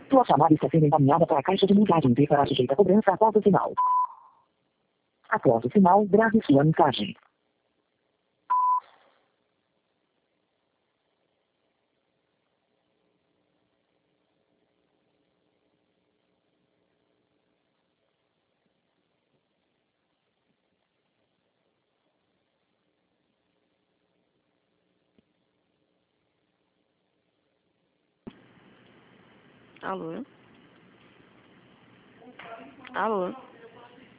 Sua chamada está sendo encaminhada para a caixa de mensagem e será sujeita a cobrança após o sinal. Após o sinal, grave sua mensagem. Alô? Alô?